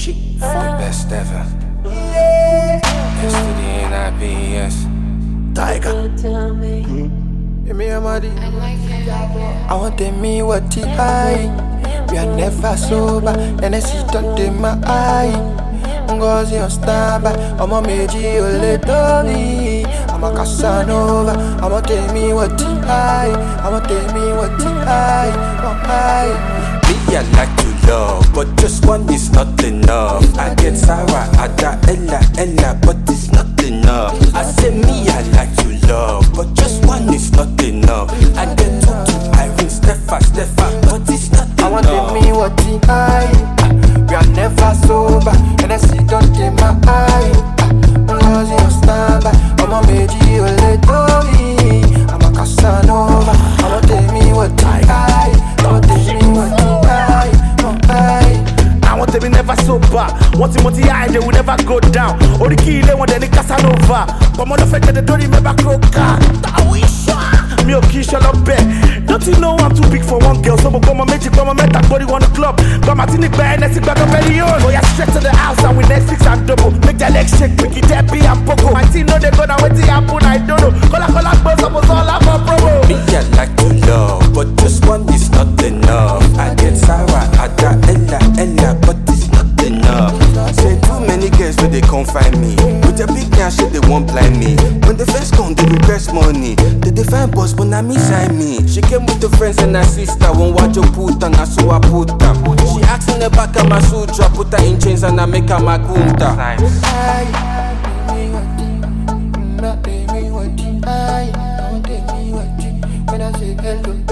The best ever. Yesterday in IPS. Tiger. Give me a money. I want to me what the eye. We are never sober, and I sit on my eye. Ngozi on standby, I'm a meji ole domi. I'm a Casanova, I'ma tell me what the eye. I'ma tell me what the eye. Me I like to love, but just one is not enough. I get Sarah, Ada, Ella, but it's not enough. I say me I like to love, but just one is not enough. I get Tutu, Irene, Steffa, but it's not enough. I want to me what the eye. We are never sober, and I sit on my eye. Ngozi on standby, I'm a meji ole domi. I'm a Casanova, I'ma tell me what the eye. I'ma tell me what the eye. I want to be never sober. Want to eye, they will never go down. Or the key, they want any Casanova. Come on, the fact that they don't remember Croca. Me o Kisha love bed. Don't you know I'm too big for one girl? So come on, magic, come on, met that body on the club. Come on, Tini Bear, next back up very own. Oh, yeah, straight to the house and with Netflix and double. Make their legs shake, pick it, Debbie and Poco. My team know they gonna wait till happen, I don't know. Call buzz, I was all up for promo. Me, I like to love, but just one is not enough. I get Sarah, Ada, Ella, but it's not enough. Say too many girls when they can't find me. With a big cash, they won't blind me. When the first come, they request money. They define boss, but now me sign me. She came with her friends and her sister. Won't watch her put on, so I put her. She asked in the back of my sutra, put her in chains and I make her my kunta. When I say hello.